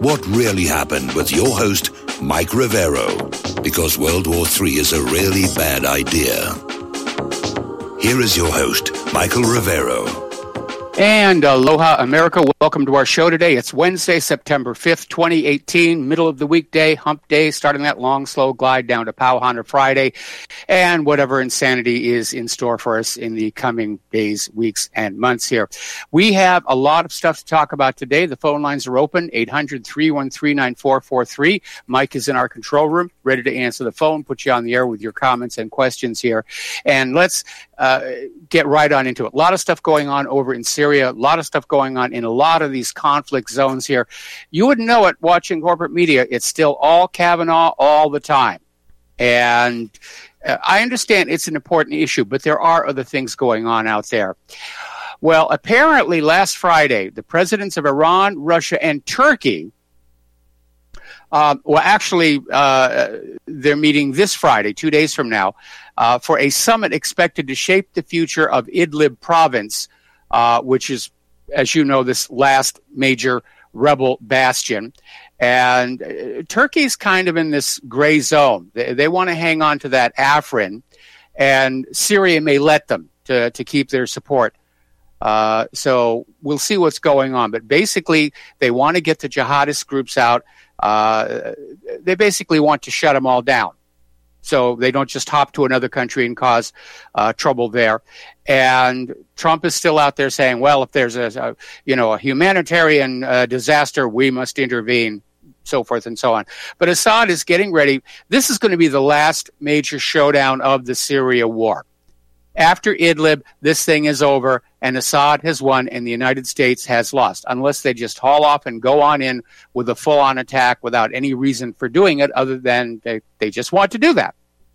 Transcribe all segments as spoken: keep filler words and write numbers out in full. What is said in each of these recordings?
what really happened with your host, Mike Rivero, because World War Three is a really bad idea. Here is your host, Michael Rivero. And aloha, America. Welcome to our show today. It's Wednesday, September fifth, twenty eighteen, middle of the weekday, hump day, starting that long, slow glide down to Pauhana Friday, and whatever insanity is in store for us in the coming days, weeks, and months here. We have a lot of stuff to talk about today. The phone lines are open, eight hundred, three one three, nine four four three. Mike is in our control room, ready to answer the phone, put you on the air with your comments and questions here. And let's uh, get right on into it. A lot of stuff going on over in Syria. A lot of stuff going on in a lot of these conflict zones here. You wouldn't know it watching corporate media. It's still all Kavanaugh all the time. And uh, I understand it's an important issue, but there are other things going on out there. Well, apparently last Friday, the presidents of Iran, Russia, and Turkey, uh, well, actually, uh, they're meeting this Friday, two days from now, uh, for a summit expected to shape the future of Idlib province, Uh, which is, as you know, this last major rebel bastion. And uh, Turkey's kind of in this gray zone. They, they want to hang on to that Afrin, and Syria may let them to, to keep their support. Uh, so we'll see what's going on. But basically, they want to get the jihadist groups out. Uh, they basically want to shut them all down, so they don't just hop to another country and cause uh, trouble there. And Trump is still out there saying, well, if there's a, a you know, a humanitarian uh, disaster, we must intervene, so forth and so on. But Assad is getting ready. This is going to be the last major showdown of the Syria war. After Idlib, this thing is over, and Assad has won, and the United States has lost, unless they just haul off and go on in with a full-on attack without any reason for doing it other than they, they just want to do that.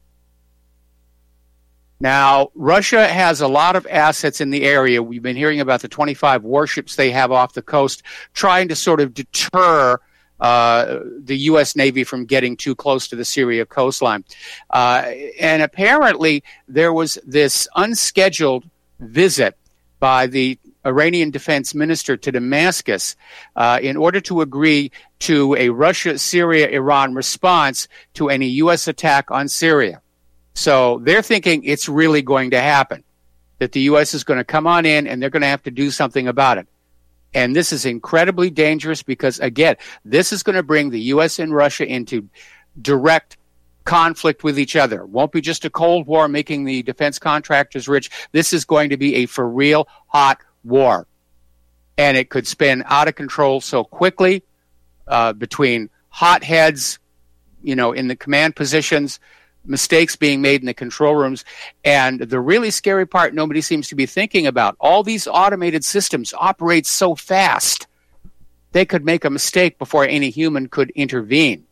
Now, Russia has a lot of assets in the area. We've been hearing about the twenty-five warships they have off the coast, trying to sort of deter uh, the U S Navy from getting too close to the Syria coastline. Uh, and apparently, there was this unscheduled visit by the Iranian defense minister to Damascus uh, in order to agree to a Russia, Syria, Iran response to any U S attack on Syria. So they're thinking it's really going to happen, that the U S is going to come on in and they're going to have to do something about it. And this is incredibly dangerous because, again, this is going to bring the U S and Russia into direct conflict with each other. It won't be just a Cold War making the defense contractors rich. This is going to be a for real hot war. And it could spin out of control so quickly uh, between hotheads, you know, in the command positions, mistakes being made in the control rooms. And the really scary part nobody seems to be thinking about, all these automated systems operate so fast, they could make a mistake before any human could intervene.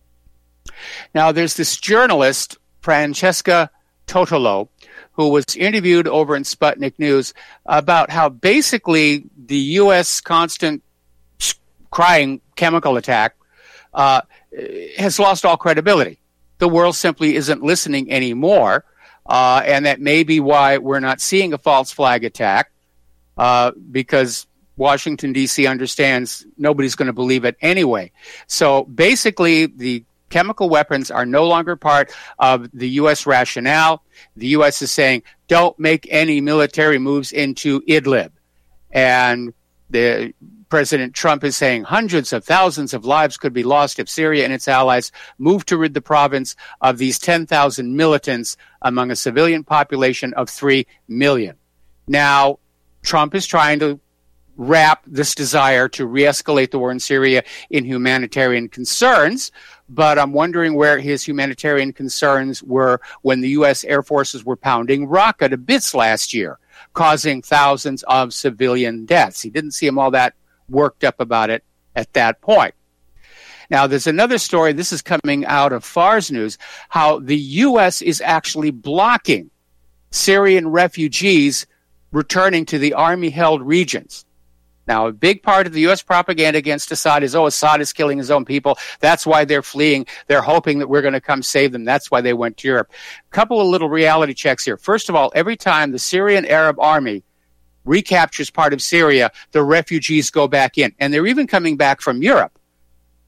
Now, there's this journalist, Francesca Totolo, who was interviewed over in Sputnik News about how basically the U S constant crying chemical attack uh, has lost all credibility. The world simply isn't listening anymore, uh, and that may be why we're not seeing a false flag attack, uh, because Washington, D C understands nobody's going to believe it anyway. So basically, the chemical weapons are no longer part of the U S rationale. The U S is saying, don't make any military moves into Idlib. And the President Trump is saying hundreds of thousands of lives could be lost if Syria and its allies move to rid the province of these ten thousand militants among a civilian population of three million. Now, Trump is trying to wrap this desire to re-escalate the war in Syria in humanitarian concerns, but I'm wondering where his humanitarian concerns were when the U S Air Forces were pounding Raqqa to bits last year, causing thousands of civilian deaths. He didn't see them all that worked up about it at that point. Now, there's another story. This is coming out of Fars News, how the U S is actually blocking Syrian refugees returning to the army-held regions. Now, a big part of the U S propaganda against Assad is, oh, Assad is killing his own people. That's why they're fleeing. They're hoping that we're going to come save them. That's why they went to Europe. A couple of little reality checks here. First of all, every time the Syrian Arab army recaptures part of Syria, the refugees go back in. And they're even coming back from Europe.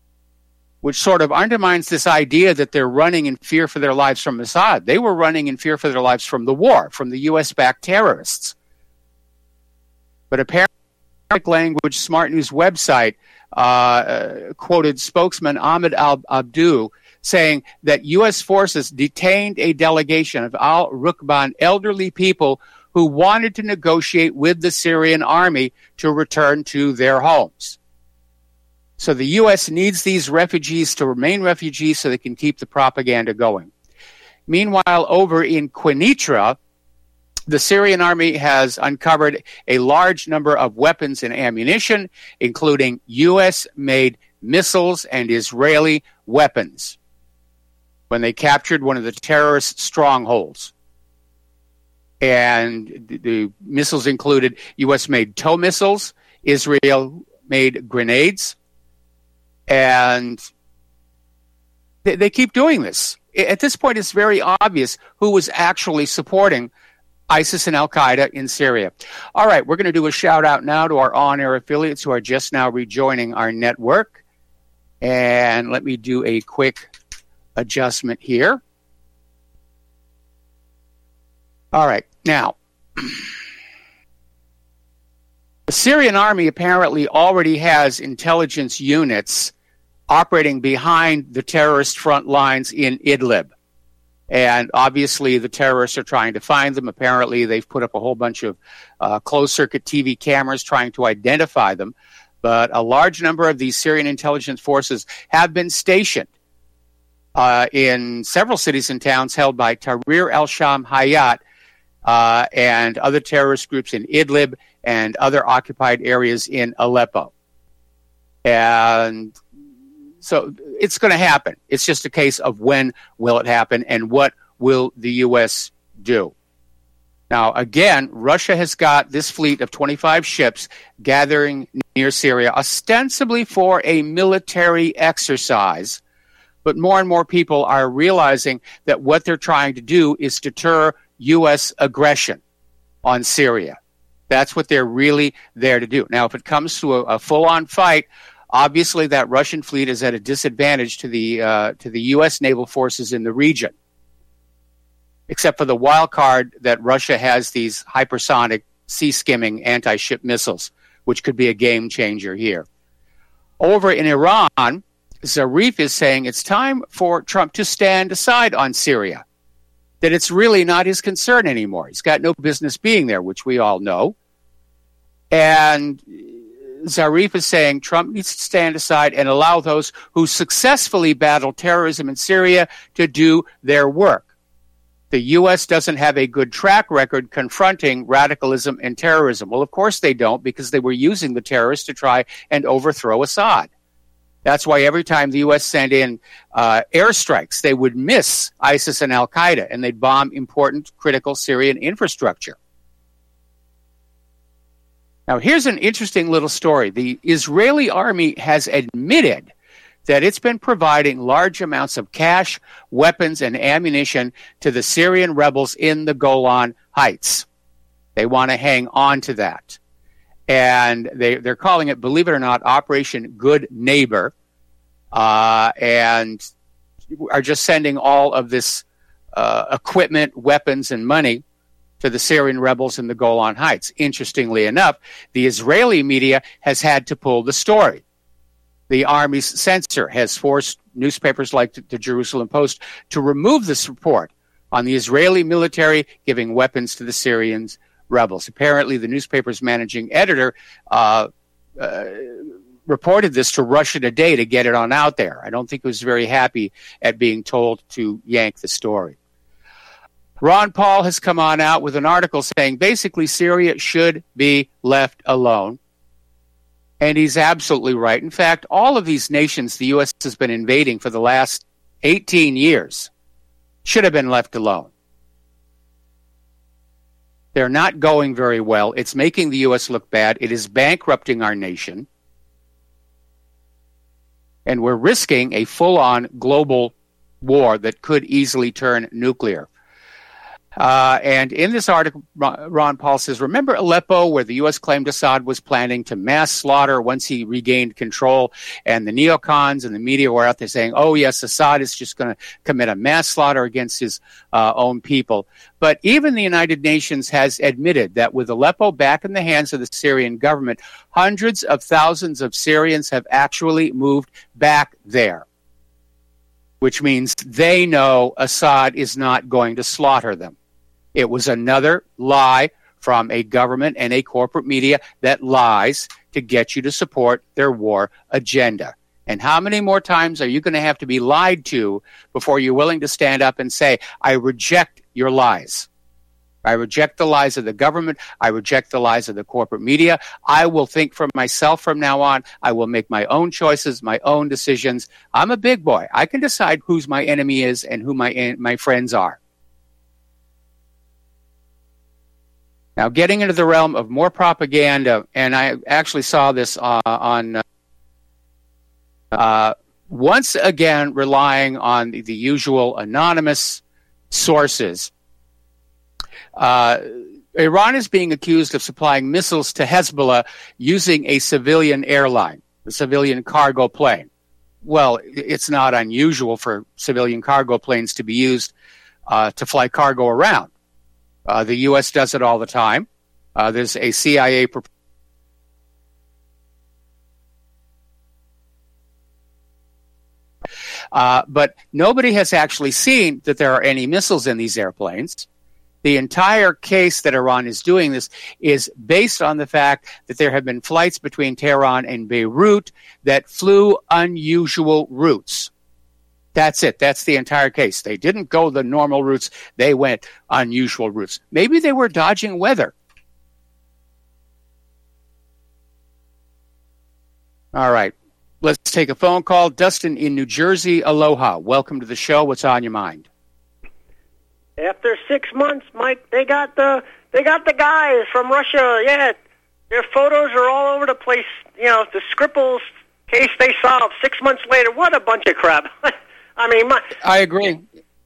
which sort of undermines this idea that they're running in fear for their lives from Assad. They were running in fear for their lives from the war, from the U S-backed terrorists. But apparently, language Smart News website uh, quoted spokesman Ahmed al-Abdou saying that U S forces detained a delegation of al-Rukban elderly people who wanted to negotiate with the Syrian army to return to their homes. So the U S needs these refugees to remain refugees so they can keep the propaganda going. Meanwhile, over in Quneitra, the Syrian army has uncovered a large number of weapons and ammunition, including U S-made missiles and Israeli weapons, when they captured one of the terrorist strongholds. And the, the missiles included U S-made tow missiles, Israel-made grenades, and they, they keep doing this. At this point, it's very obvious who was actually supporting ISIS and Al-Qaeda in Syria. All right, we're going to do a shout-out now to our on-air affiliates who are just now rejoining our network. And let me do a quick adjustment here. All right, now, the Syrian army apparently already has intelligence units operating behind the terrorist front lines in Idlib. And obviously the terrorists are trying to find them. Apparently they've put up a whole bunch of uh, closed-circuit T V cameras trying to identify them. But a large number of these Syrian intelligence forces have been stationed uh, in several cities and towns held by Tahrir al-Sham Hayat uh, and other terrorist groups in Idlib and other occupied areas in Aleppo. And so it's going to happen. It's just a case of when will it happen and what will the U S do. Now, again, Russia has got this fleet of twenty-five ships gathering near Syria, ostensibly for a military exercise. But more and more people are realizing that what they're trying to do is deter U S aggression on Syria. That's what they're really there to do. Now, if it comes to a, a full-on fight, obviously that Russian fleet is at a disadvantage to the uh, to the U S naval forces in the region, except for the wild card that Russia has these hypersonic sea-skimming anti-ship missiles, which could be a game changer here. Over in Iran, Zarif is saying it's time for Trump to stand aside on Syria, that it's really not his concern anymore. He's got no business being there, which we all know. And Zarif is saying Trump needs to stand aside and allow those who successfully battle terrorism in Syria to do their work. The U S doesn't have a good track record confronting radicalism and terrorism. Well, of course they don't, because they were using the terrorists to try and overthrow Assad. That's why every time the U S sent in uh, airstrikes, they would miss ISIS and Al-Qaeda, and they'd bomb important critical Syrian infrastructure. Now, here's an interesting little story. The Israeli army has admitted that it's been providing large amounts of cash, weapons, and ammunition to the Syrian rebels in the Golan Heights. They want to hang on to that. And they, they're calling it, believe it or not, Operation Good Neighbor, uh, and are just sending all of this uh, equipment, weapons, and money to the Syrian rebels in the Golan Heights. Interestingly enough, the Israeli media has had to pull the story. The army's censor has forced newspapers like the Jerusalem Post to remove this report on the Israeli military giving weapons to the Syrians rebels. Apparently, the newspaper's managing editor uh, uh, reported this to Russia Today to get it on out there. I don't think he was very happy at being told to yank the story. Ron Paul has come on out with an article saying basically Syria should be left alone. And he's absolutely right. In fact, all of these nations the U S has been invading for the last eighteen years should have been left alone. They're not going very well. It's making the U S look bad. It is bankrupting our nation. And we're risking a full-on global war that could easily turn nuclear. Uh, and in this article, Ron Paul says, remember Aleppo, where the U S claimed Assad was planning to mass slaughter once he regained control, and the neocons and the media were out there saying, oh, yes, Assad is just going to commit a mass slaughter against his uh, own people. But even the United Nations has admitted that with Aleppo back in the hands of the Syrian government, hundreds of thousands of Syrians have actually moved back there, which means they know Assad is not going to slaughter them. It was another lie from a government and a corporate media that lies to get you to support their war agenda. And how many more times are you going to have to be lied to before you're willing to stand up and say, I reject your lies? I reject the lies of the government. I reject the lies of the corporate media. I will think for myself from now on. I will make my own choices, my own decisions. I'm a big boy. I can decide who's my enemy is and who my my friends are. Now, getting into the realm of more propaganda, and I actually saw this uh, on, uh, once again, relying on the, the usual anonymous sources. Uh, Iran is being accused of supplying missiles to Hezbollah using a civilian airline, a civilian cargo plane. Well, it's not unusual for civilian cargo planes to be used uh, to fly cargo around. Uh, the U S does it all the time. Uh, there's a C I A proposal. Uh, but nobody has actually seen that there are any missiles in these airplanes. The entire case that Iran is doing this is based on the fact that there have been flights between Tehran and Beirut that flew unusual routes. That's it. That's the entire case. They didn't go the normal routes. They went unusual routes. Maybe they were dodging weather. All right. Let's take a phone call. Dustin in New Jersey. Aloha. Welcome to the show. What's on your mind? After six months, Mike, they got the they got the guys from Russia. Yeah, their photos are all over the place. You know, the Skripal case they solved six months later. What a bunch of crap. I mean, my, I agree.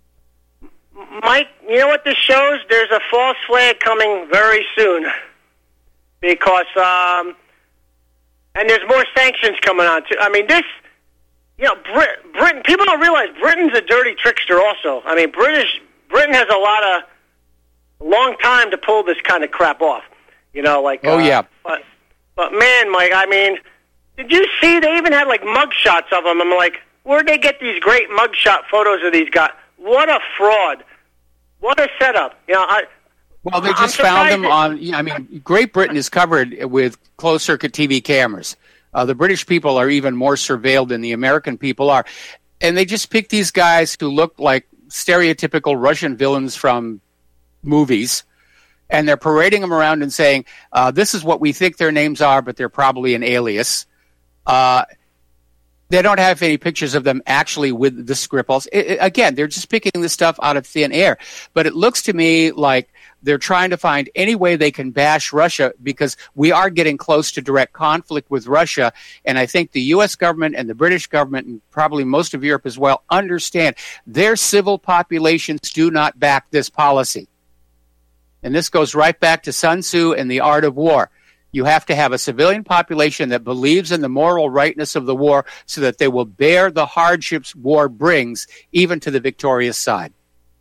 Mike, you know what this shows? There's a false flag coming very soon. Because, um, and there's more sanctions coming on, too. I mean, this, you know, Brit, Britain, people don't realize Britain's a dirty trickster also. I mean, British, Britain has a lot of, long time to pull this kind of crap off. You know, like, oh, uh, yeah. But, but man, Mike, I mean, did you see they even had, like, mug shots of them? I'm like, where'd they get these great mugshot photos of these guys? What a fraud. What a setup. You know, I, well, they just found them on, I mean, Great Britain is covered with closed-circuit T V cameras. Uh, the British people are even more surveilled than the American people are. And they just pick these guys who look like stereotypical Russian villains from movies, and they're parading them around and saying, uh, this is what we think their names are, but they're probably an alias. Uh They don't have any pictures of them actually with the Skripals. It, it, again, they're just picking this stuff out of thin air. But it looks to me like they're trying to find any way they can bash Russia because we are getting close to direct conflict with Russia. And I think the U S government and the British government and probably most of Europe as well understand their civil populations do not back this policy. And this goes right back to Sun Tzu and the art of war. You have to have a civilian population that believes in the moral rightness of the war so that they will bear the hardships war brings, even to the victorious side.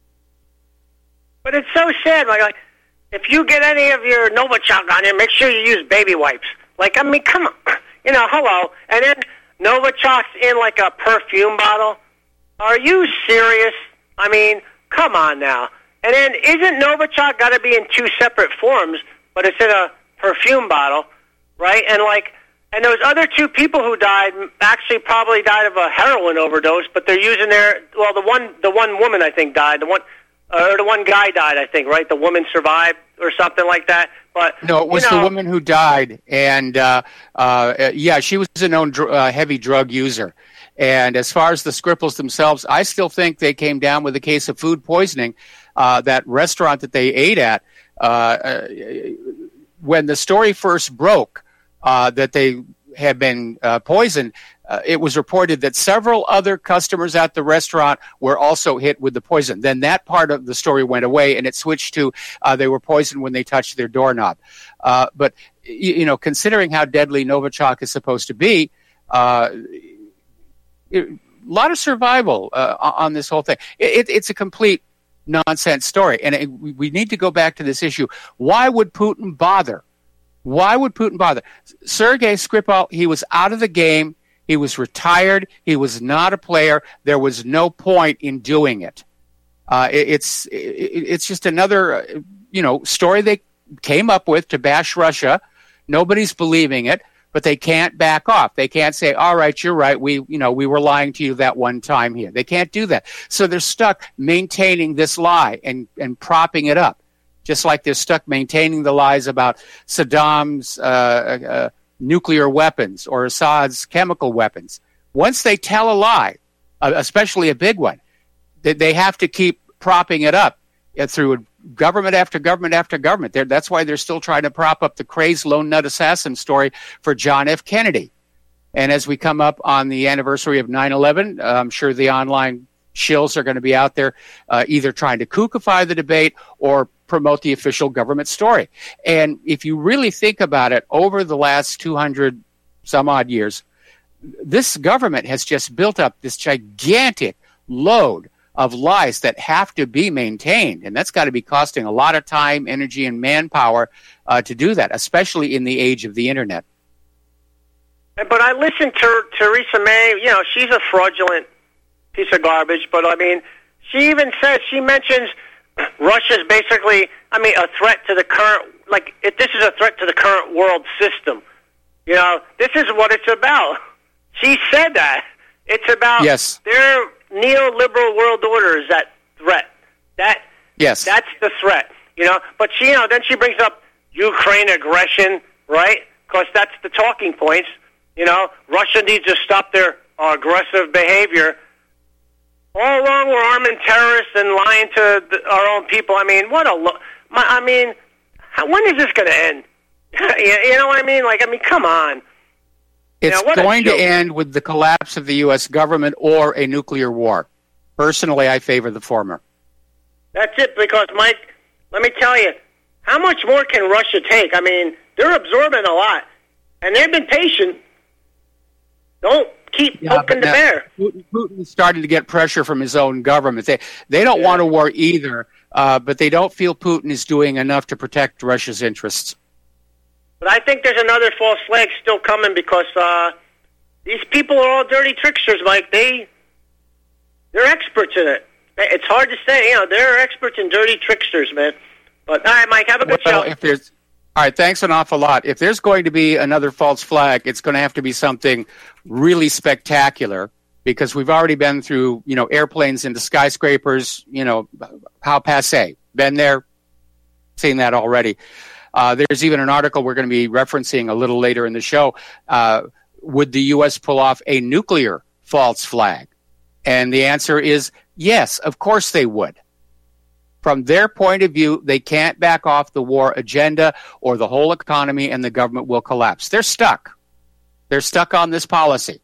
But it's so sad. Like, like if you get any of your Novichok on you, make sure you use baby wipes. Like, I mean, come on. You know, hello. And then Novichok's in, like, a perfume bottle. Are you serious? I mean, come on now. And then isn't Novichok got to be in two separate forms, but it's in a perfume bottle, right? And like, and those other two people who died actually probably died of a heroin overdose, but they're using their, well, the one, the one woman I think died, the one, or the one guy died, I think, right? The woman survived or something like that. But no, it was you know, the woman who died, and uh, uh, yeah, she was a known dr- uh, heavy drug user. And as far as the Skripals themselves, I still think they came down with a case of food poisoning. Uh, that restaurant that they ate at. Uh, when the story first broke uh, that they had been uh, poisoned, uh, it was reported that several other customers at the restaurant were also hit with the poison. Then that part of the story went away, and it switched to uh, they were poisoned when they touched their doorknob. Uh, but, you, you know, considering how deadly Novichok is supposed to be, uh, it, a lot of survival uh, on this whole thing. It, it, it's a complete nonsense story. And it, we need to go back to this issue. Why would Putin bother? Why would Putin bother? Sergei Skripal, he was out of the game. He was retired. He was not a player. There was no point in doing it. Uh, it it's it, it's just another, you know, story they came up with to bash Russia. Nobody's believing it, but they can't back off. They can't say, "All right, you're right. We, you know, we were lying to you that one time here." They can't do that. So they're stuck maintaining this lie and and propping it up, just like they're stuck maintaining the lies about Saddam's Uh, uh, nuclear weapons or Assad's chemical weapons. Once they tell a lie, uh, especially a big one, they, they have to keep propping it up uh, through government after government after government. They're, that's why they're still trying to prop up the crazed lone nut assassin story for John F. Kennedy. And as we come up on the anniversary of nine eleven, uh, I'm sure the online shills are going to be out there uh, either trying to kookify the debate or promote the official government story. And if you really think about it, over the last two hundred some odd years, this government has just built up this gigantic load of lies that have to be maintained. And that's got to be costing a lot of time, energy, and manpower uh, to do that, especially in the age of the internet. But I listened to Theresa May. You know, she's a fraudulent piece of garbage. But, I mean, she even says, she mentions Russia's basically, I mean, a threat to the current, like, if this is a threat to the current world system. You know, this is what it's about. She said that. It's about yes. their neoliberal world order is that threat. That yes. That's the threat, you know. But, she, you know, then she brings up Ukraine aggression, right? Because that's the talking points. You know, Russia needs to stop their aggressive behavior. All along, we're arming terrorists and lying to the, our own people. I mean, what a lo- my, I mean, how, when is this going to end? You know what I mean? Like, I mean, come on. It's you know, going to end with the collapse of the U S government or a nuclear war. Personally, I favor the former. That's it, because, Mike, let me tell you, how much more can Russia take? I mean, they're absorbing a lot, and they've been patient. Don't keep yeah, poking the bear. Putin, Putin started to get pressure from his own government. They they don't yeah. want a war either, uh, but they don't feel Putin is doing enough to protect Russia's interests. But I think there's another false flag still coming, because uh, these people are all dirty tricksters, Mike. They, they're experts in it. It's hard to say. You know, they're experts in dirty tricksters, man. But, all right, Mike, have a good well, show. If there's, all right, thanks an awful lot. If there's going to be another false flag, it's going to have to be something really spectacular, because we've already been through, you know, airplanes into skyscrapers, you know, how passé. Been there, seen that already. Uh, there's even an article we're going to be referencing a little later in the show. Uh, would the U S pull off a nuclear false flag? And the answer is yes, of course they would. From their point of view, they can't back off the war agenda, or the whole economy and the government will collapse. They're stuck. They're stuck on this policy.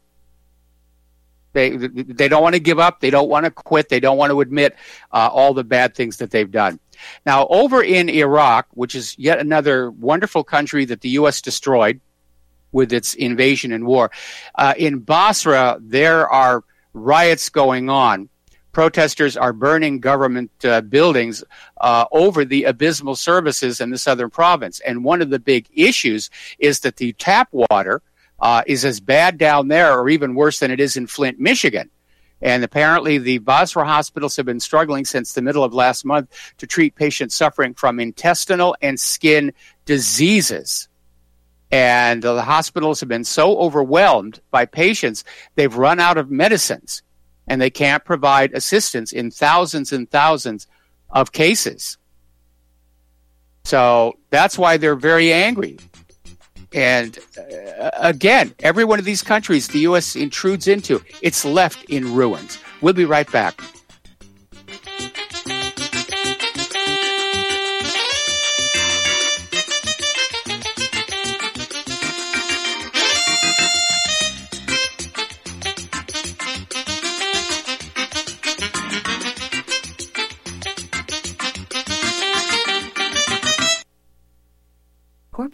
They they don't want to give up. They don't want to quit. They don't want to admit uh, all the bad things that they've done. Now, over in Iraq, which is yet another wonderful country that the U S destroyed with its invasion and war, uh, in Basra, there are riots going on. Protesters are burning government uh, buildings uh, over the abysmal services in the southern province. And one of the big issues is that the tap water uh, is as bad down there, or even worse than it is in Flint, Michigan. And apparently the Basra hospitals have been struggling since the middle of last month to treat patients suffering from intestinal and skin diseases. And uh, the hospitals have been so overwhelmed by patients, they've run out of medicines, and they can't provide assistance in thousands and thousands of cases. So that's why they're very angry. And uh, again, every one of these countries the U S intrudes into, it's left in ruins. We'll be right back.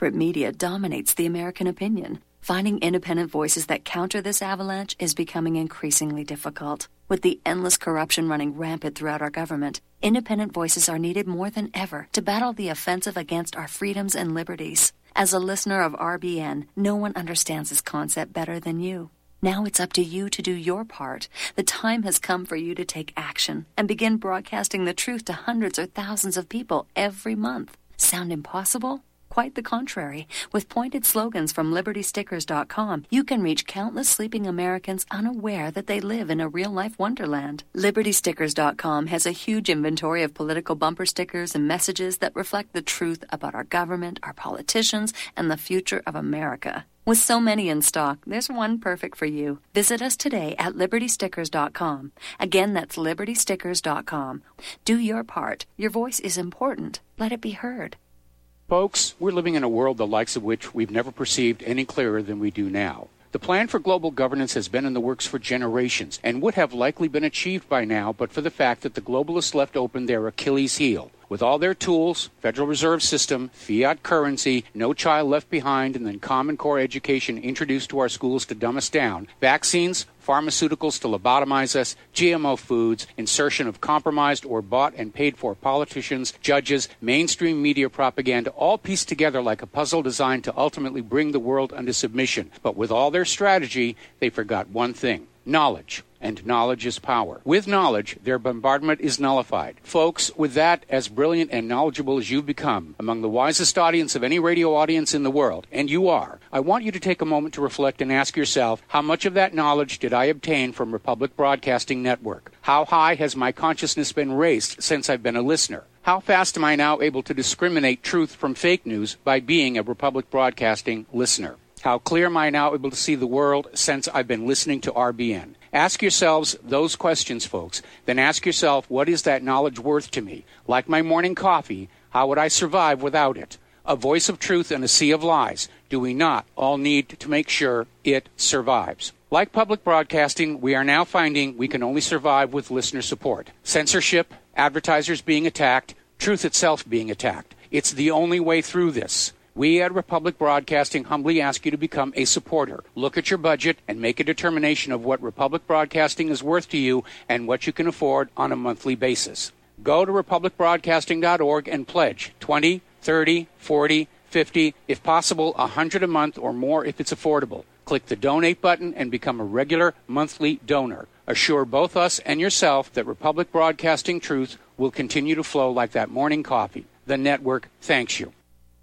corporate media dominates the American opinion. Finding independent voices that counter this avalanche is becoming increasingly difficult. With the endless corruption running rampant throughout our government, independent voices are needed more than ever to battle the offensive against our freedoms and liberties. As a listener of R B N, no one understands this concept better than you. Now it's up to you to do your part. The time has come for you to take action and begin broadcasting the truth to hundreds or thousands of people every month. Sound impossible? Quite the contrary. With pointed slogans from Liberty Stickers dot com, you can reach countless sleeping Americans unaware that they live in a real-life wonderland. Liberty Stickers dot com has a huge inventory of political bumper stickers and messages that reflect the truth about our government, our politicians, and the future of America. With so many in stock, there's one perfect for you. Visit us today at Liberty Stickers dot com. Again, that's Liberty Stickers dot com. Do your part. Your voice is important. Let it be heard. Folks, we're living in a world the likes of which we've never perceived any clearer than we do now. The plan for global governance has been in the works for generations and would have likely been achieved by now but for the fact that the globalists left open their Achilles heel. With all their tools, Federal Reserve System, fiat currency, no child left behind, and then Common Core education introduced to our schools to dumb us down, vaccines, pharmaceuticals to lobotomize us, G M O foods, insertion of compromised or bought and paid for politicians, judges, mainstream media propaganda, all pieced together like a puzzle designed to ultimately bring the world under submission. But with all their strategy, they forgot one thing: knowledge. And knowledge is power. With knowledge, their bombardment is nullified. Folks, with that, as brilliant and knowledgeable as you've become, among the wisest audience of any radio audience in the world, and you are, I want you to take a moment to reflect and ask yourself, how much of that knowledge did I obtain from Republic Broadcasting Network? How high has my consciousness been raised since I've been a listener? How fast am I now able to discriminate truth from fake news by being a Republic Broadcasting listener? How clear am I now able to see the world since I've been listening to R B N? Ask yourselves those questions, folks. Then ask yourself, what is that knowledge worth to me? Like my morning coffee, how would I survive without it? A voice of truth in a sea of lies. Do we not all need to make sure it survives? Like public broadcasting, we are now finding we can only survive with listener support. Censorship, advertisers being attacked, truth itself being attacked. It's the only way through this. We at Republic Broadcasting humbly ask you to become a supporter. Look at your budget and make a determination of what Republic Broadcasting is worth to you and what you can afford on a monthly basis. Go to republic broadcasting dot org and pledge twenty, thirty, forty, fifty, if possible, one hundred a month or more if it's affordable. Click the donate button and become a regular monthly donor. Assure both us and yourself that Republic Broadcasting truth will continue to flow like that morning coffee. The network thanks you.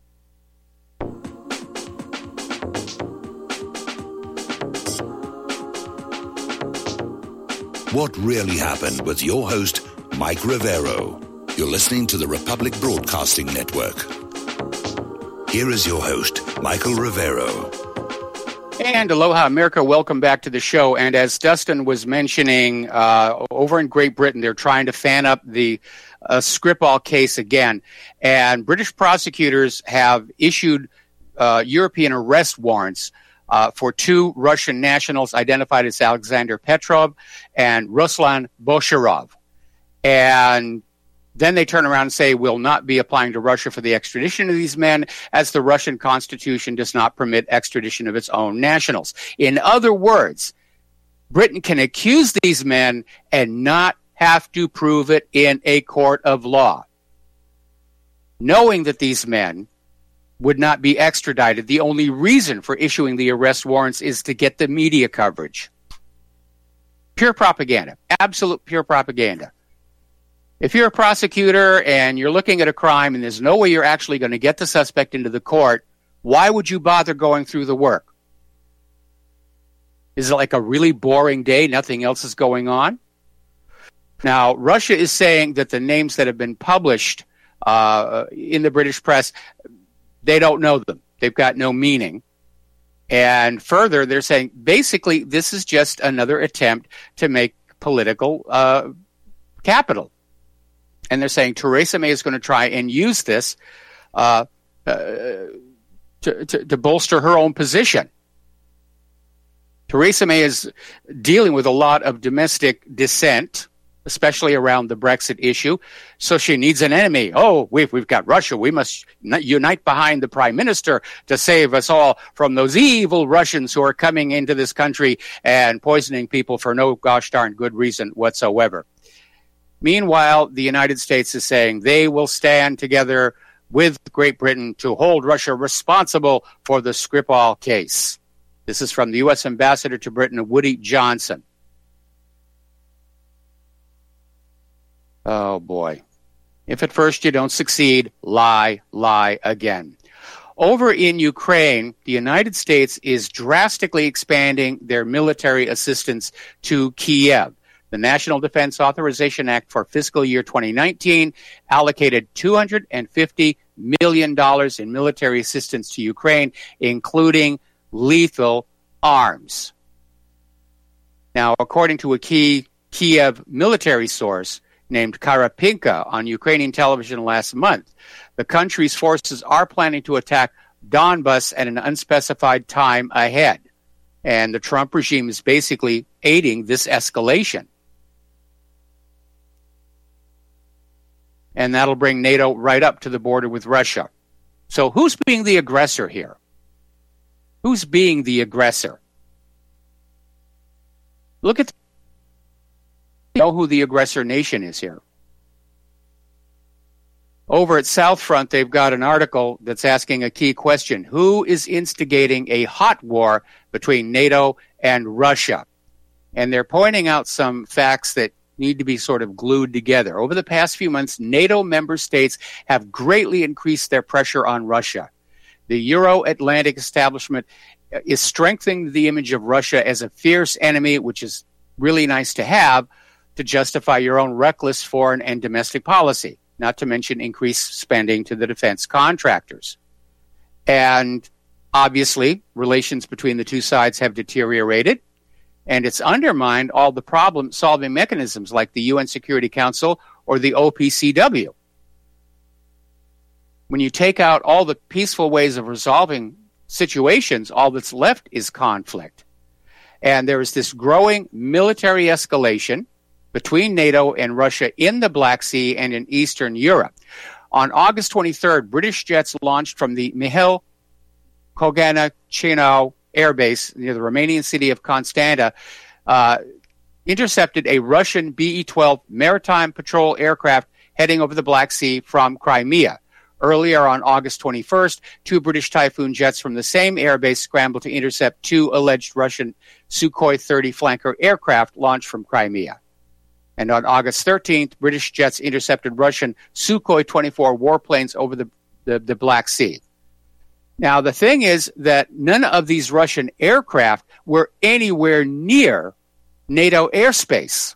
What really happened with your host, Mike Rivero. You're listening to the Republic Broadcasting Network. Here is your host, Michael Rivero. And aloha, America. Welcome back to the show. And as Dustin was mentioning, uh, over in Great Britain, they're trying to fan up the uh, Skripal case again. And British prosecutors have issued uh, European arrest warrants Uh, for two Russian nationals identified as Alexander Petrov and Ruslan Bosharov. And then they turn around and say, we'll not be applying to Russia for the extradition of these men, as the Russian Constitution does not permit extradition of its own nationals. In other words, Britain can accuse these men and not have to prove it in a court of law, knowing that these men would not be extradited. The only reason for issuing the arrest warrants is to get the media coverage. Pure propaganda. Absolute pure propaganda. If you're a prosecutor and you're looking at a crime and there's no way you're actually going to get the suspect into the court, why would you bother going through the work? Is it like a really boring day? Nothing else is going on? Now, Russia is saying that the names that have been published uh, in the British press, they don't know them. They've got no meaning. And further, they're saying, basically, this is just another attempt to make political uh, capital. And they're saying Theresa May is going to try and use this uh, uh, to, to, to bolster her own position. Theresa May is dealing with a lot of domestic dissent, especially around the Brexit issue. So she needs an enemy. Oh, we've, we've got Russia. We must unite behind the prime minister to save us all from those evil Russians who are coming into this country and poisoning people for no gosh darn good reason whatsoever. Meanwhile, the United States is saying they will stand together with Great Britain to hold Russia responsible for the Skripal case. This is from the U S ambassador to Britain, Woody Johnson. Oh, boy. If at first you don't succeed, lie, lie again. Over in Ukraine, the United States is drastically expanding their military assistance to Kiev. The National Defense Authorization Act for fiscal year twenty nineteen allocated two hundred fifty million dollars in military assistance to Ukraine, including lethal arms. Now, according to a key Kiev military source named Karapinka on Ukrainian television last month, the country's forces are planning to attack Donbas at an unspecified time ahead. And the Trump regime is basically aiding this escalation. And that'll bring NATO right up to the border with Russia. So who's being the aggressor here? Who's being the aggressor? Look at the know who the aggressor nation is here. Over at South Front, they've got an article that's asking a key question. Who is instigating a hot war between NATO and Russia? And they're pointing out some facts that need to be sort of glued together. Over the past few months, NATO member states have greatly increased their pressure on Russia. The Euro-Atlantic establishment is strengthening the image of Russia as a fierce enemy, which is really nice to have, to justify your own reckless foreign and domestic policy, not to mention increased spending to the defense contractors. And obviously, relations between the two sides have deteriorated, and it's undermined all the problem-solving mechanisms like the U N Security Council or the O P C W. When you take out all the peaceful ways of resolving situations, all that's left is conflict. And there is this growing military escalation between NATO and Russia in the Black Sea and in Eastern Europe. On August twenty-third, British jets launched from the Mihail Koganachino Air Base near the Romanian city of Constanta, uh, intercepted a Russian B E twelve maritime patrol aircraft heading over the Black Sea from Crimea. Earlier on August twenty-first, two British Typhoon jets from the same airbase scrambled to intercept two alleged Russian Sukhoi thirty flanker aircraft launched from Crimea. And on August thirteenth, British jets intercepted Russian Sukhoi twenty-four warplanes over the, the, the Black Sea. Now, the thing is that none of these Russian aircraft were anywhere near NATO airspace.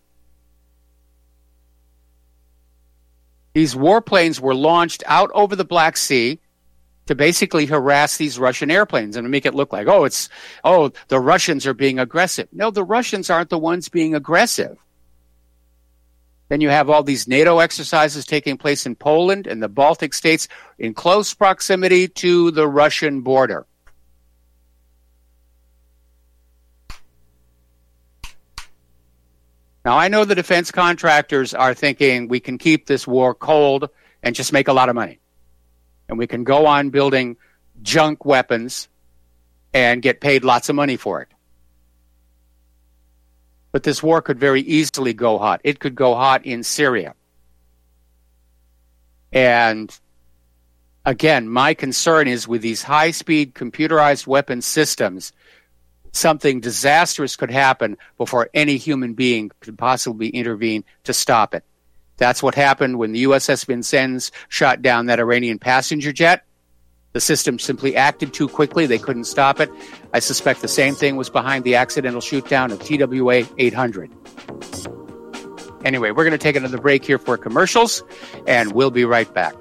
These warplanes were launched out over the Black Sea to basically harass these Russian airplanes and to make it look like, oh, it's, oh, the Russians are being aggressive. No, the Russians aren't the ones being aggressive. Then you have all these NATO exercises taking place in Poland and the Baltic states in close proximity to the Russian border. Now, I know the defense contractors are thinking we can keep this war cold and just make a lot of money. And we can go on building junk weapons and get paid lots of money for it. But this war could very easily go hot. It could go hot in Syria. And again, my concern is with these high-speed computerized weapon systems, something disastrous could happen before any human being could possibly intervene to stop it. That's what happened when the U S S Vincennes shot down that Iranian passenger jet. The system simply acted too quickly. They couldn't stop it. I suspect the same thing was behind the accidental shootdown of T W A eight hundred. Anyway, we're going to take another break here for commercials, and we'll be right back.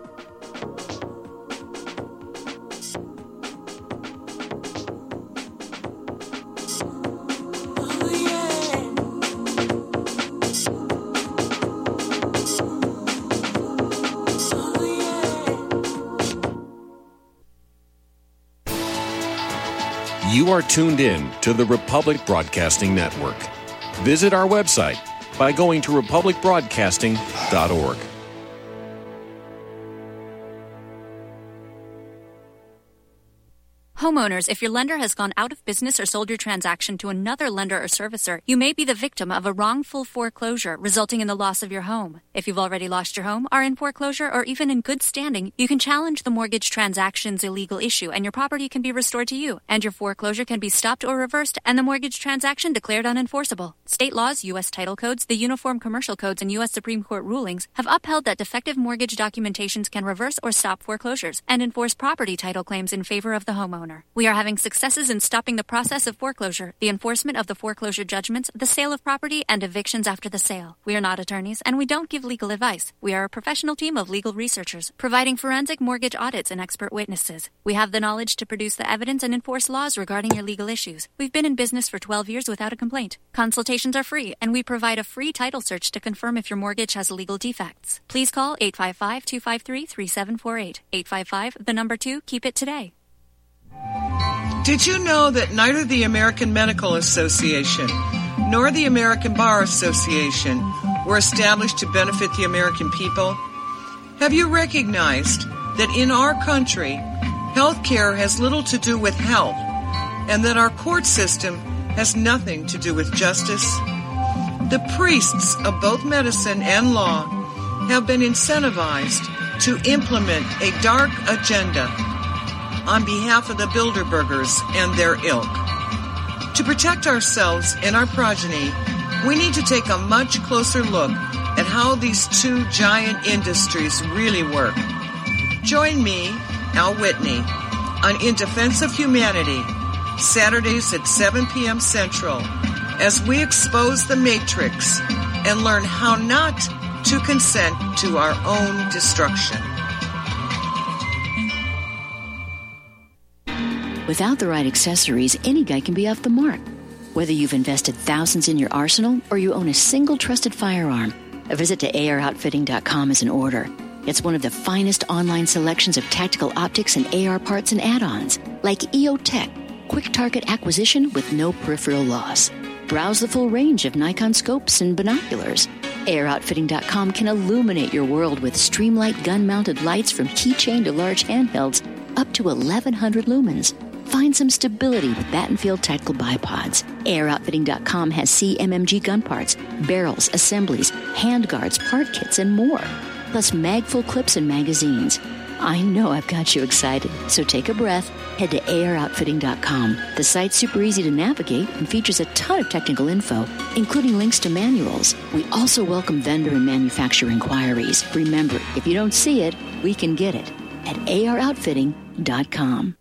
You are tuned in to the Republic Broadcasting Network. Visit our website, by going to republic broadcasting dot org. Homeowners, if your lender has gone out of business or sold your transaction to another lender or servicer, you may be the victim of a wrongful foreclosure resulting in the loss of your home. If you've already lost your home, are in foreclosure, or even in good standing, you can challenge the mortgage transaction's illegal issue and your property can be restored to you, and your foreclosure can be stopped or reversed and the mortgage transaction declared unenforceable. State laws, U S title codes, the Uniform Commercial Codes, and U S Supreme Court rulings have upheld that defective mortgage documentations can reverse or stop foreclosures and enforce property title claims in favor of the homeowner. We are having successes in stopping the process of foreclosure, the enforcement of the foreclosure judgments, the sale of property, and evictions after the sale. We are not attorneys, and we don't give legal advice. We are a professional team of legal researchers, providing forensic mortgage audits and expert witnesses. We have the knowledge to produce the evidence and enforce laws regarding your legal issues. We've been in business for twelve years without a complaint. Consultations are free, and we provide a free title search to confirm if your mortgage has legal defects. Please call eight five five, two five three, three seven four eight. eight five five, the number two, keep it today. Did you know that neither the American Medical Association nor the American Bar Association were established to benefit the American people? Have you recognized that in our country, health care has little to do with health, and that our court system has nothing to do with justice? The priests of both medicine and law have been incentivized to implement a dark agenda on behalf of the Bilderbergers and their ilk. To protect ourselves and our progeny, we need to take a much closer look at how these two giant industries really work. Join me, Al Whitney, on In Defense of Humanity, Saturdays at seven p.m. Central, as we expose the Matrix and learn how not to consent to our own destruction. Without the right accessories, any guy can be off the mark. Whether you've invested thousands in your arsenal or you own a single trusted firearm, a visit to A R outfitting dot com is in order. It's one of the finest online selections of tactical optics and A R parts and add-ons, like E O Tech, quick target acquisition with no peripheral loss. Browse the full range of Nikon scopes and binoculars. A R outfitting dot com can illuminate your world with Streamlight gun-mounted lights from keychain to large handhelds up to eleven hundred lumens. Find some stability with Battenfield Tactical Bipods. A R outfitting dot com has C M M G gun parts, barrels, assemblies, handguards, part kits, and more. Plus mag-full clips and magazines. I know I've got you excited, so take a breath. Head to A R outfitting dot com. The site's super easy to navigate and features a ton of technical info, including links to manuals. We also welcome vendor and manufacturer inquiries. Remember, if you don't see it, we can get it at A R outfitting dot com.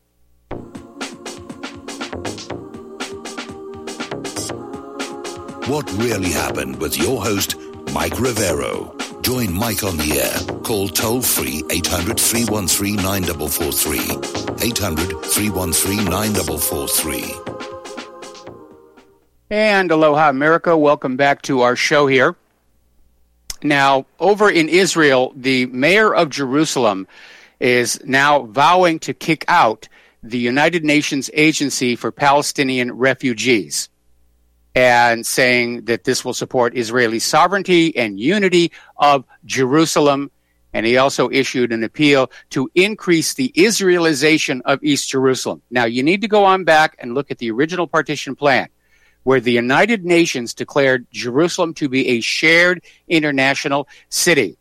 What Really Happened with your host, Mike Rivero. Join Mike on the air. Call toll-free eight hundred, three one three, nine four four three. eight hundred, three one three, nine four four three. And aloha, America. Welcome back to our show here. Now, over in Israel, the mayor of Jerusalem is now vowing to kick out the United Nations Agency for Palestinian Refugees, and saying that this will support Israeli sovereignty and unity of Jerusalem. And he also issued an appeal to increase the Israelization of East Jerusalem. Now, you need to go on back and look at the original partition plan, where the United Nations declared Jerusalem to be a shared international city.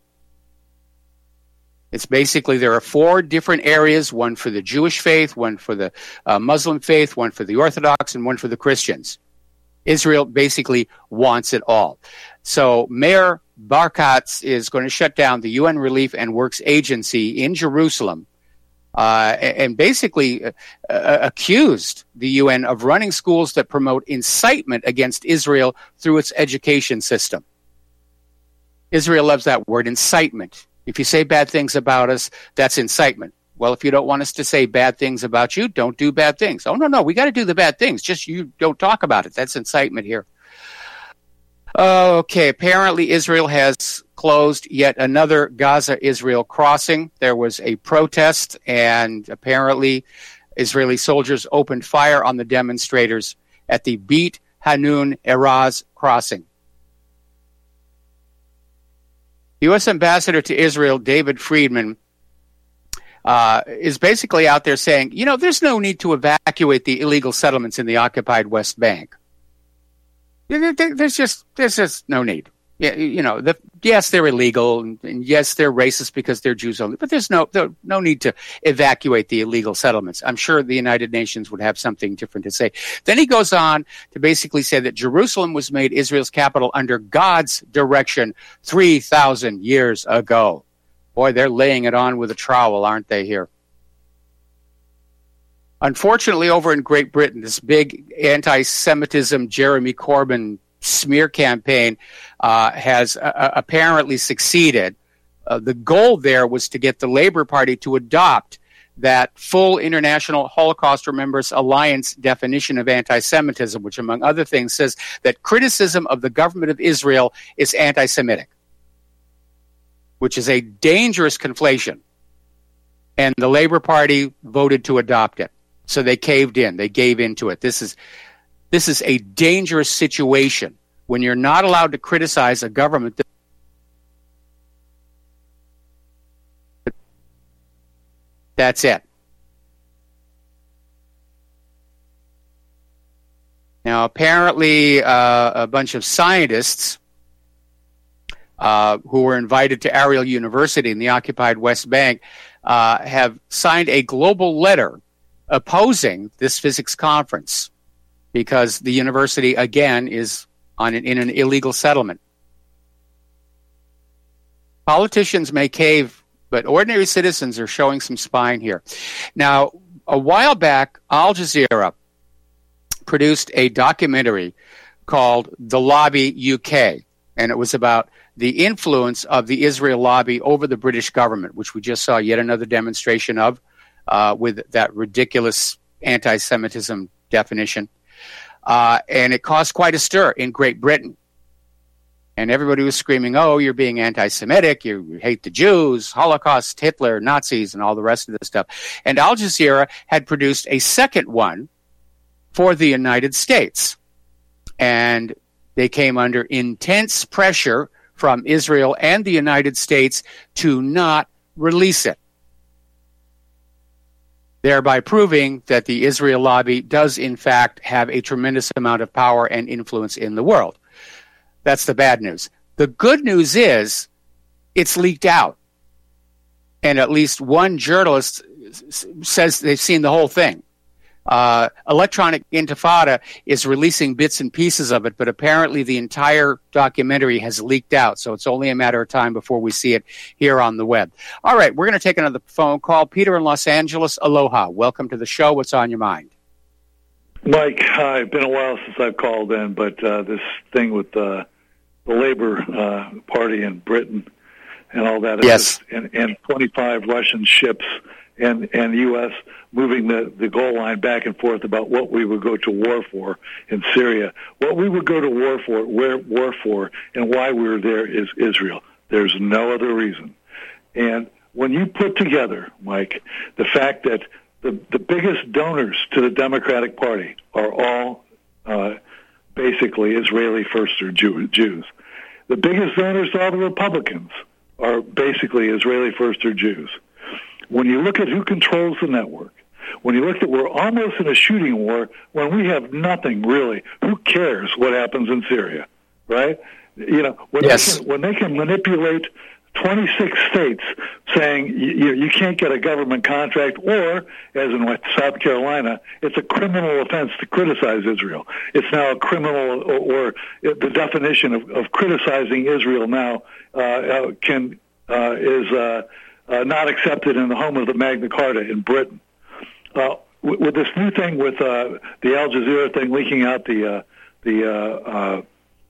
It's basically, there are four different areas, one for the Jewish faith, one for the uh, Muslim faith, one for the Orthodox, and one for the Christians. Israel basically wants it all. So Mayor Barkatz is going to shut down the U N Relief and Works Agency in Jerusalem uh, and basically uh, accused the U N of running schools that promote incitement against Israel through its education system. Israel loves that word, incitement. If you say bad things about us, that's incitement. Well, if you don't want us to say bad things about you, don't do bad things. Oh, no, no, we got to do the bad things. Just you don't talk about it. That's incitement here. Okay, apparently Israel has closed yet another Gaza-Israel crossing. There was a protest, and apparently Israeli soldiers opened fire on the demonstrators at the Beit Hanun Eraz crossing. The U S ambassador to Israel, David Friedman, uh, is basically out there saying, you know, there's no need to evacuate the illegal settlements in the occupied West Bank. There's just there's just no need. Yeah, you know, the, yes, they're illegal, and, and yes, they're racist because they're Jews only, but there's no, no no need to evacuate the illegal settlements. I'm sure the United Nations would have something different to say. Then he goes on to basically say that Jerusalem was made Israel's capital under God's direction three thousand years ago. Boy, they're laying it on with a trowel, aren't they, here? Unfortunately, over in Great Britain, this big anti-Semitism Jeremy Corbyn smear campaign uh, has uh, apparently succeeded. Uh, the goal there was to get the Labour Party to adopt that full International Holocaust Remembrance Alliance definition of anti-Semitism, which, among other things, says that criticism of the government of Israel is anti-Semitic, which is a dangerous conflation. And the Labour Party voted to adopt it. So they caved in. They gave into it. This is This is a dangerous situation when you're not allowed to criticize a government that that's it. Now, apparently, uh, a bunch of scientists uh, who were invited to Ariel University in the occupied West Bank uh, have signed a global letter opposing this physics conference, because the university, again, is on an, in an illegal settlement. Politicians may cave, but ordinary citizens are showing some spine here. Now, a while back, Al Jazeera produced a documentary called The Lobby U K, and it was about the influence of the Israel lobby over the British government, which we just saw yet another demonstration of uh, with that ridiculous anti-Semitism definition. Uh, and it caused quite a stir in Great Britain. And everybody was screaming, oh, you're being anti-Semitic, you hate the Jews, Holocaust, Hitler, Nazis, and all the rest of this stuff. And Al Jazeera had produced a second one for the United States. And they came under intense pressure from Israel and the United States to not release it, thereby proving that the Israel lobby does, in fact, have a tremendous amount of power and influence in the world. That's the bad news. The good news is it's leaked out. And at least one journalist says they've seen the whole thing. Uh, Electronic Intifada is releasing bits and pieces of it, but apparently the entire documentary has leaked out, so it's only a matter of time before we see it here on the web. All right, we're going to take another phone call. Peter in Los Angeles, aloha. Welcome to the show. What's on your mind? Mike, hi. It's been a while since I've called in, but uh, this thing with uh, the Labour uh, Party in Britain and all that, yes, and, and twenty-five Russian ships and and U S moving the, the goal line back and forth about what we would go to war for in Syria. What we would go to war for, where war for, and why we were there is Israel. There's no other reason. And when you put together, Mike, the fact that the, the biggest donors to the Democratic Party are all uh, basically Israeli first or Jew, Jews. The biggest donors to all the Republicans are basically Israeli first or Jews. When you look at who controls the network, when you look at we're almost in a shooting war when we have nothing really, who cares what happens in Syria, right? You know, when, yes. they, can, when they can manipulate twenty-six states saying you, you can't get a government contract, or, as in South Carolina, it's a criminal offense to criticize Israel. It's now a criminal, or, or the definition of, of criticizing Israel now uh, can uh, is uh, uh, not accepted in the home of the Magna Carta in Britain. Uh, with, with this new thing with uh, the Al Jazeera thing leaking out the uh, the uh, uh,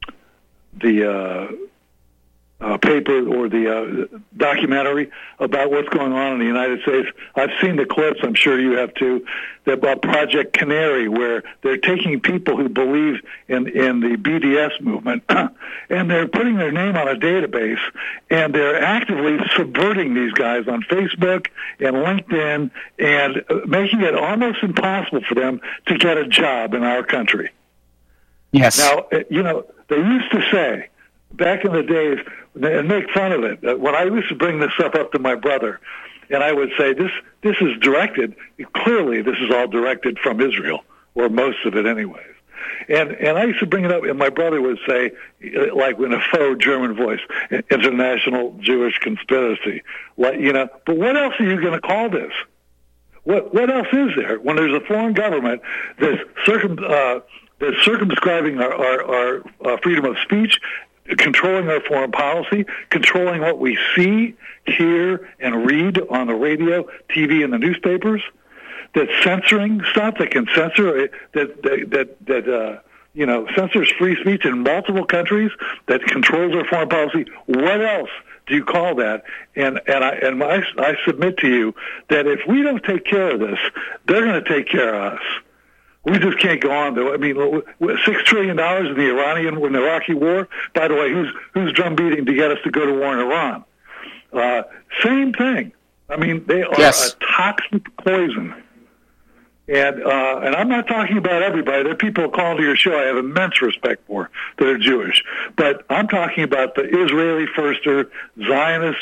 the uh, uh, paper or the uh, documentary about what's going on in the United States. I've seen the clips, I'm sure you have too, about Project Canary, where they're taking people who believe in, in the B D S movement and they're putting their name on a database, and they're actively subverting these guys on Facebook and LinkedIn and making it almost impossible for them to get a job in our country. Yes. Now, you know, they used to say back in the days, and make fun of it. When I used to bring this stuff up to my brother, and I would say, this this is directed, clearly this is all directed from Israel, or most of it anyways. And and I used to bring it up, and my brother would say, like in a faux German voice, international Jewish conspiracy. Like, you know, but what else are you going to call this? What what else is there when there's a foreign government that's circum uh, that's circumscribing our, our, our uh, freedom of speech, controlling our foreign policy, controlling what we see, hear, and read on the radio, T V, and the newspapers? That's censoring stuff that can censor that that that, that uh, you know censors free speech in multiple countries, that controls our foreign policy. What else do you call that? And and I and I, I submit to you that if we don't take care of this, they're going to take care of us. We just can't go on though. I mean, six trillion dollars in the Iranian in the Iraqi war. By the way, who's who's drumbeating to get us to go to war in Iran? Uh, same thing. I mean, they are yes. a toxic poison. And uh, and I'm not talking about everybody. There are people calling to your show I have immense respect for that are Jewish. But I'm talking about the Israeli firster, Zionist,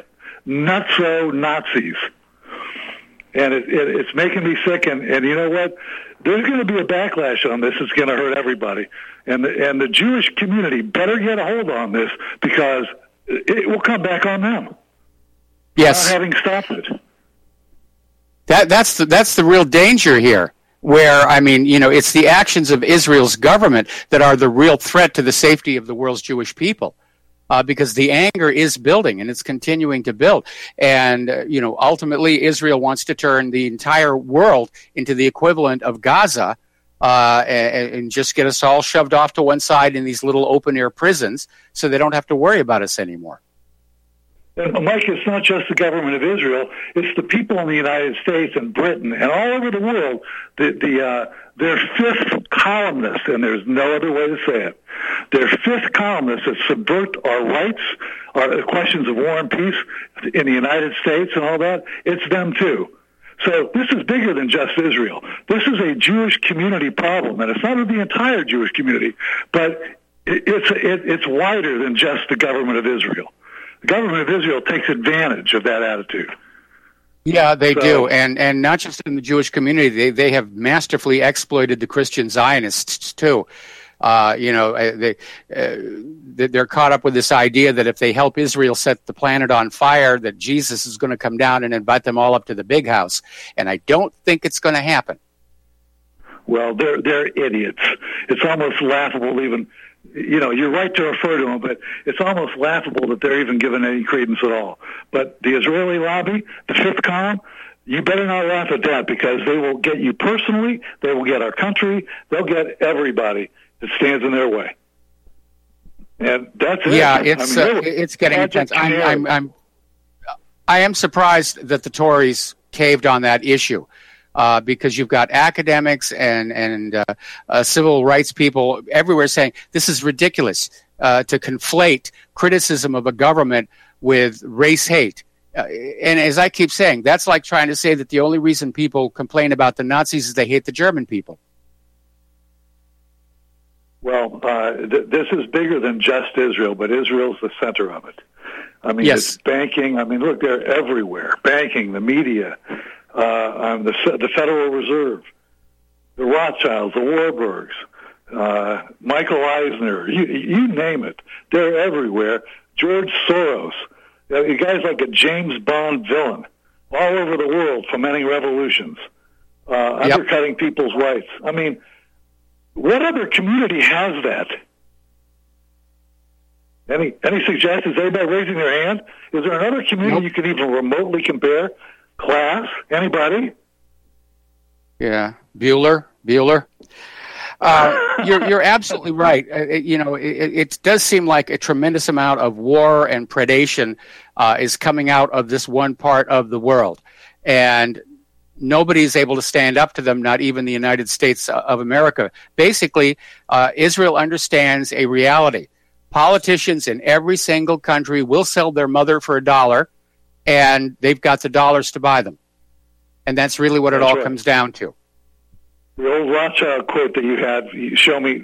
nutso Nazis. And it, it, it's making me sick. And, and you know what? There's going to be a backlash on this. It's going to hurt everybody. And the, and the Jewish community better get a hold on this, because it will come back on them. Yes. Not having stopped it. That that's the that's the real danger here. Where, I mean, you know, it's the actions of Israel's government that are the real threat to the safety of the world's Jewish people, uh, because the anger is building and it's continuing to build. And uh, you know, ultimately, Israel wants to turn the entire world into the equivalent of Gaza, uh, and, and just get us all shoved off to one side in these little open air prisons, so they don't have to worry about us anymore. And Mike, it's not just the government of Israel; it's the people in the United States and Britain and all over the world. The, the uh, their fifth columnists, and there's no other way to say it. Their fifth columnists that subvert our rights, our questions of war and peace in the United States and all that. It's them too. So this is bigger than just Israel. This is a Jewish community problem, and it's not the entire Jewish community, but it's it, it's wider than just the government of Israel. The government of Israel takes advantage of that attitude. Yeah, they so, do, and and not just in the Jewish community. They they have masterfully exploited the Christian Zionists too. Uh, you know, they uh, they're caught up with this idea that if they help Israel set the planet on fire, that Jesus is going to come down and invite them all up to the big house. And I don't think it's going to happen. Well, they're they're idiots. It's almost laughable even. You know, you're right to refer to them, but it's almost laughable that they're even given any credence at all. But the Israeli lobby, the fifth column, you better not laugh at that, because they will get you personally, they will get our country, they'll get everybody that stands in their way. And that's it. Yeah, it's I mean, uh, it's getting intense. I'm, I'm, I'm, I am surprised that the Tories caved on that issue. Uh, because you've got academics and and uh, uh, civil rights people everywhere saying this is ridiculous uh, to conflate criticism of a government with race hate. Uh, and as I keep saying, that's like trying to say that the only reason people complain about the Nazis is they hate the German people. Well, uh, th- this is bigger than just Israel, but Israel's the center of it. I mean, yes. It's banking. I mean, look, they're everywhere. Banking, the media. Uh, um, the, the Federal Reserve, the Rothschilds, the Warburgs, uh, Michael Eisner, you, you name it. They're everywhere. George Soros, uh, guys like a James Bond villain, all over the world fomenting revolutions, uh, yep. undercutting people's rights. I mean, what other community has that? Any any suggestions? Anybody raising their hand? Is there another community nope. you can even remotely compare? Class? Anybody? Yeah, Bueller. Bueller. Uh, you're you're absolutely right. It, you know, it, it does seem like a tremendous amount of war and predation uh, is coming out of this one part of the world, and nobody is able to stand up to them. Not even the United States of America. Basically, uh, Israel understands a reality. Politicians in every single country will sell their mother for a dollar. And they've got the dollars to buy them. And that's really what it that's all right. comes down to. The old Rothschild quote that you had, you show me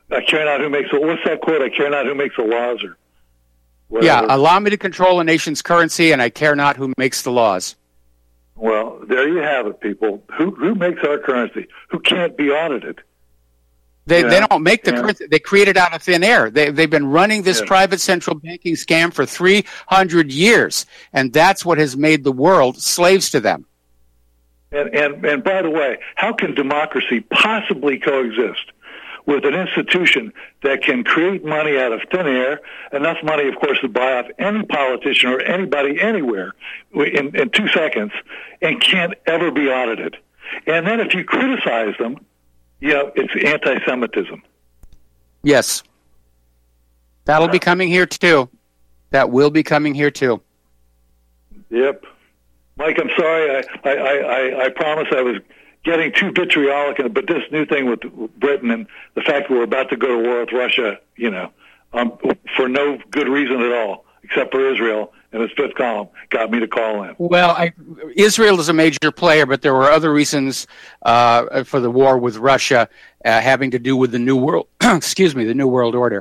I care not who makes the, what's that quote? I care not who makes the laws or whatever. Yeah, allow me to control a nation's currency, and I care not who makes the laws. Well, there you have it, people. Who who makes our currency? Who can't be audited? They yeah. they don't make the yeah. currency. They create it out of thin air. They, they've been running this yeah. private central banking scam for three hundred years, and that's what has made the world slaves to them. And, and and by the way, how can democracy possibly coexist with an institution that can create money out of thin air, enough money, of course, to buy off any politician or anybody anywhere in, in two seconds, and can't ever be audited? And then if you criticize them, you know, it's anti-Semitism. Yes. That'll be coming here, too. That will be coming here, too. Yep. Mike, I'm sorry. I, I, I, I promise I was getting too vitriolic, but this new thing with Britain and the fact that we're about to go to war with Russia, you know, um, for no good reason at all, except for Israel and its fifth column, got me to call in. Well, I, Israel is a major player, but there were other reasons uh, for the war with Russia uh, having to do with the new world. excuse me, the new world order.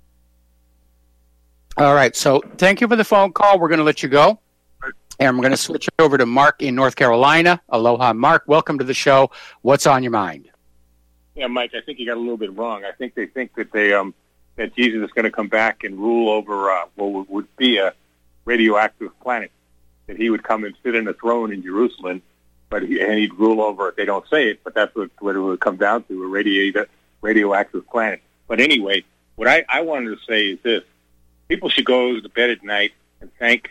All right. So, thank you for the phone call. We're going to let you go, and we're going to switch over to Mark in North Carolina. Aloha, Mark. Welcome to the show. What's on your mind? Yeah, Mike. I think you got a little bit wrong. I think they think that they um that Jesus is going to come back and rule over uh, what would be a radioactive planet, that he would come and sit in a throne in Jerusalem, but he, and he'd rule over it. They don't say it, but that's what, what it would come down to, a radio, radioactive planet. But anyway, what I, I wanted to say is this. People should go to bed at night and thank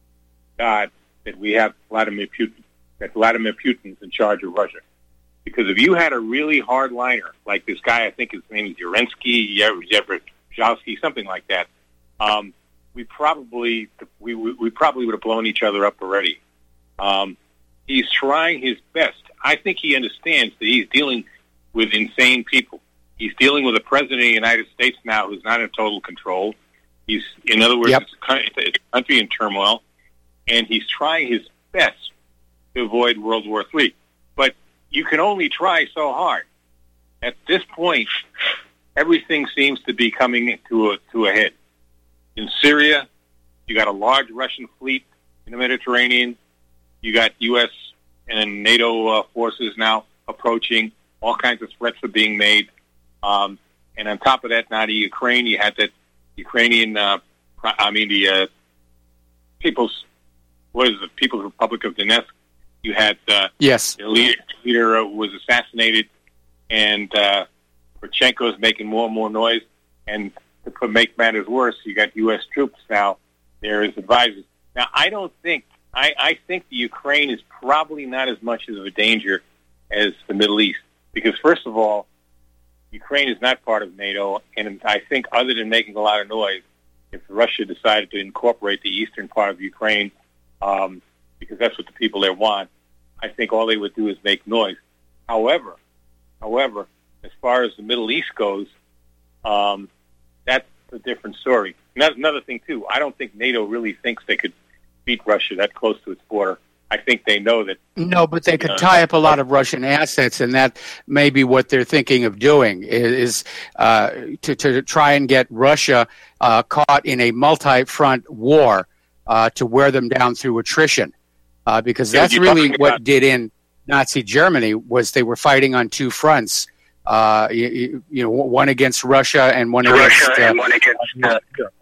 God that we have Vladimir Putin, that Vladimir Putin's in charge of Russia. Because if you had a really hard liner, like this guy, I think his name is Urensky, Yevrzhowski, something like that, um, we probably we, we we probably would have blown each other up already. Um, he's trying his best. I think he understands that he's dealing with insane people. He's dealing with a president of the United States now who's not in total control. He's, in other words, yep. it's a country in turmoil, and he's trying his best to avoid World War Three. But you can only try so hard. At this point, everything seems to be coming to a to a head. In Syria, you got a large Russian fleet in the Mediterranean. You got U S and NATO uh, forces now approaching. All kinds of threats are being made. Um, and on top of that, now the Ukraine, you had that Ukrainian, uh, I mean, the uh, People's, what is it, People's Republic of Donetsk. You had uh, yes. the leader, leader uh, was assassinated, and uh, Poroshenko is making more and more noise. And to put, make matters worse, you got U S troops now there as advisors. Now, I don't think, I, I think the Ukraine is probably not as much of a danger as the Middle East. Because, first of all, Ukraine is not part of NATO, and I think other than making a lot of noise, if Russia decided to incorporate the eastern part of Ukraine, um, because that's what the people there want, I think all they would do is make noise. However, however, as far as the Middle East goes, um, that's a different story. And that's another thing, too. I don't think NATO really thinks they could beat Russia that close to its border. I think they know that. No, but they could uh, tie up a lot of Russian assets, and that may be what they're thinking of doing, is uh, to, to try and get Russia uh, caught in a multi-front war uh, to wear them down through attrition. Uh, because Yeah, that's you're really talking what about- did in Nazi Germany, was they were fighting on two fronts. Uh, you, you know, one against Russia and one against. Russia uh, and one against. Uh,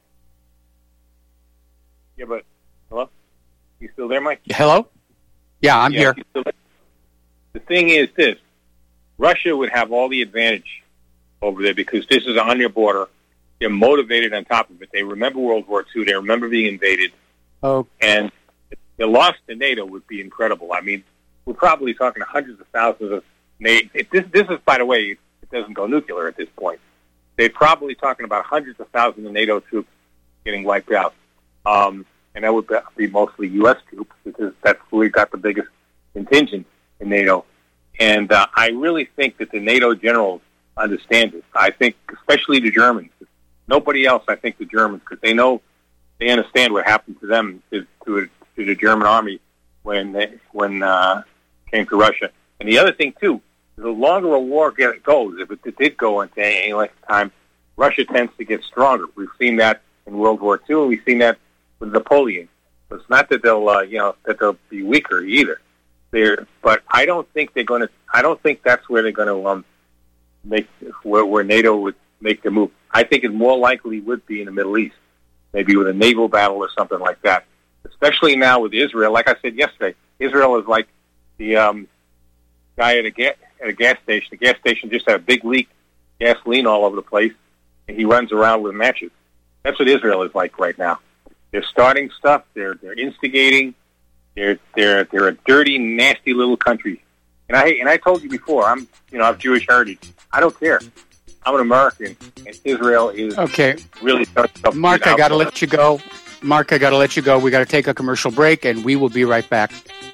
Yeah, but, hello? You still there, Mike? Hello? Yeah, I'm Yeah, here. you still there? The thing is this. Russia would have all the advantage over there because this is on their border. They're motivated on top of it. They remember World War Two. They remember being invaded. Oh, And the loss to NATO would be incredible. I mean, we're probably talking hundreds of thousands of NATO. If this, this is, by the way, it doesn't go nuclear at this point. They're probably talking about hundreds of thousands of NATO troops getting wiped out. Um, and that would be mostly U S troops because that's who we got the biggest contingent in NATO. And uh, I really think that the NATO generals understand it. I think especially the Germans. Nobody else, I think the Germans, because they know, they understand what happened to them, to, to, to the German army when they when uh, came to Russia. And the other thing, too, the longer a war get, goes, if it did go into any length of time, Russia tends to get stronger. We've seen that in World War Two, and we've seen that with Napoleon. So it's not that they'll, uh, you know, that they'll be weaker either. They're, but I don't think they're going to. I don't think that's where they're going to um, make where, where NATO would make the move. I think it more likely would be in the Middle East, maybe with a naval battle or something like that. Especially now with Israel, like I said yesterday, Israel is like the um, guy at a, ga- at a gas station. The gas station just had a big leak, gasoline all over the place, and he runs around with matches. That's what Israel is like right now. They're starting stuff. They're they're instigating. They're they're they're a dirty, nasty little country. And I and I told you before, I'm you know I have Jewish heritage. I don't care. I'm an American, and Israel is okay. Really. Mark, I got to let you go. Mark, I got to let you go. We got to take a commercial break, and we will be right back.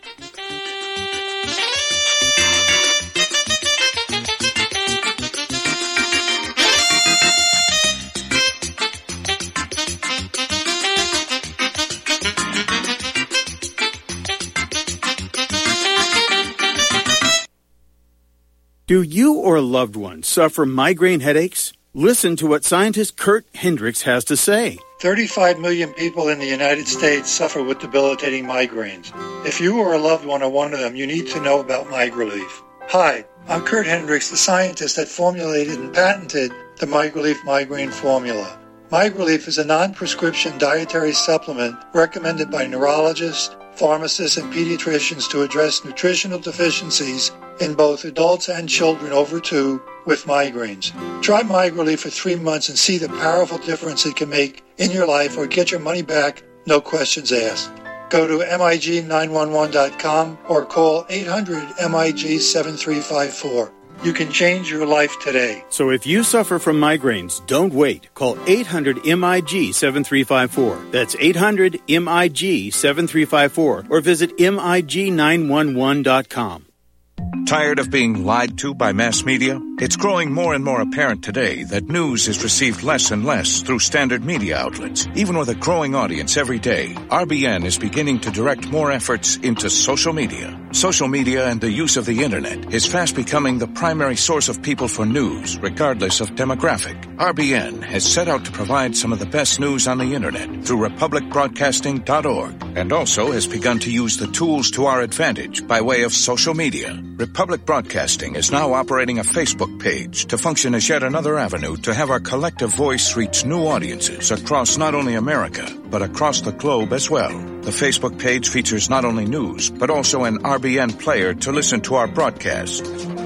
Do you or a loved one suffer migraine headaches? Listen to what scientist Kurt Hendricks has to say. thirty-five million people in the United States suffer with debilitating migraines. If you or a loved one are one of them, you need to know about MigraLief. Hi, I'm Kurt Hendricks, the scientist that formulated and patented the MigraLief migraine formula. MigraLief is a non-prescription dietary supplement recommended by neurologists, pharmacists, and pediatricians to address nutritional deficiencies in both adults and children over two with migraines. Try MigraLief for three months and see the powerful difference it can make in your life, or get your money back, no questions asked. Go to M I G nine one one dot com or call eight hundred M I G seven three five four. You can change your life today. So if you suffer from migraines, don't wait. Call eight hundred M I G seven three five four. That's eight hundred M I G seven three five four, or visit M I G nine one one dot com. Tired of being lied to by mass media? It's growing more and more apparent today that news is received less and less through standard media outlets. Even with a growing audience every day, R B N is beginning to direct more efforts into social media. Social media and the use of the internet is fast becoming the primary source of people for news, regardless of demographic. R B N has set out to provide some of the best news on the internet through republic broadcasting dot org, and also has begun to use the tools to our advantage by way of social media. Republic Broadcasting is now operating a Facebook page to function as yet another avenue to have our collective voice reach new audiences across not only America, but across the globe as well. The Facebook page features not only news, but also an R B N player to listen to our broadcast.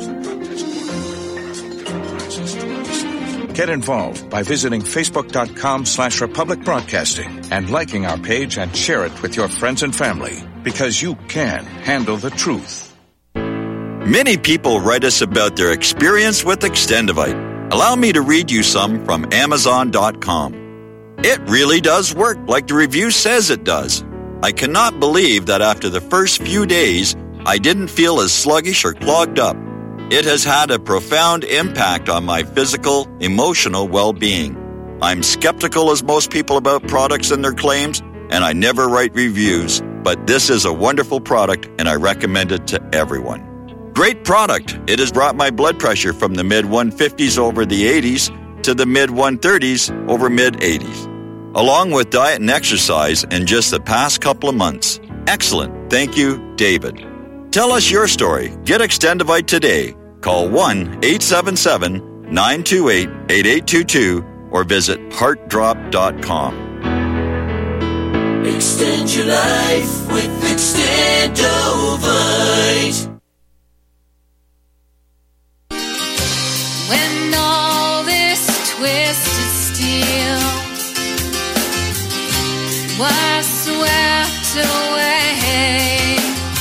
Get involved by visiting facebook.com slash Republic Broadcasting and liking our page and share it with your friends and family, because you can handle the truth. Many people write us about their experience with Extendivite. Allow me to read you some from Amazon dot com. It really does work like the review says it does. I cannot believe that after the first few days, I didn't feel as sluggish or clogged up. It has had a profound impact on my physical, emotional well-being. I'm skeptical as most people about products and their claims, and I never write reviews, but this is a wonderful product and I recommend it to everyone. Great product. It has brought my blood pressure from the mid one fifties over the eighties to the mid one thirties over mid eighties. Along with diet and exercise in just the past couple of months. Excellent. Thank you, David. Tell us your story. Get Extendivite today. Call one eight seven seven nine two eight eight eight two two or visit heart drop dot com. Extend your life with Extendivite. When all this twisted steel was swept away,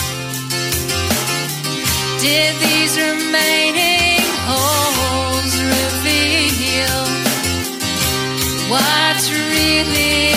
did these remaining holes reveal what really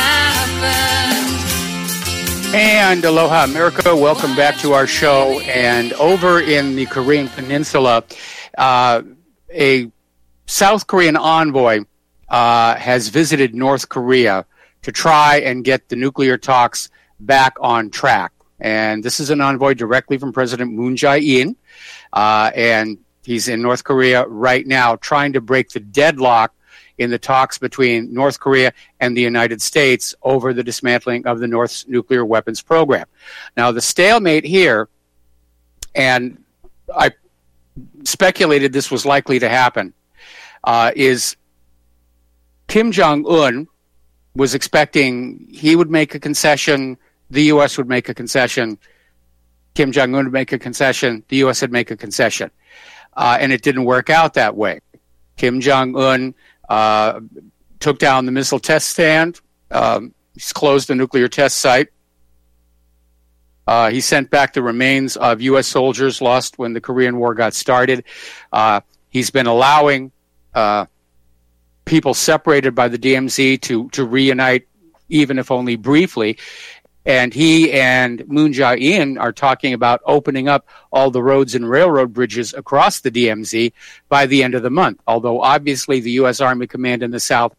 happened? And aloha, America. Welcome back to our show. And over in the Korean Peninsula, uh, a South Korean envoy uh, has visited North Korea to try and get the nuclear talks back on track. and this is an envoy directly from President Moon Jae-in, uh, and he's in North Korea right now trying to break the deadlock in the talks between North Korea and the United States over the dismantling of the North's nuclear weapons program. Now, the stalemate here, and I speculated this was likely to happen, uh, is Kim Jong-un was expecting he would make a concession, the U S would make a concession, Kim Jong-un would make a concession, the U S would make a concession. Uh, and it didn't work out that way. Kim Jong-un uh, took down the missile test stand. Um, he's closed the nuclear test site. Uh, he sent back the remains of U S soldiers lost when the Korean War got started. Uh, he's been allowing uh, people separated by the D M Z to, to reunite, even if only briefly. And he and Moon Jae-in are talking about opening up all the roads and railroad bridges across the D M Z by the end of the month, although obviously the U S Army Command in the South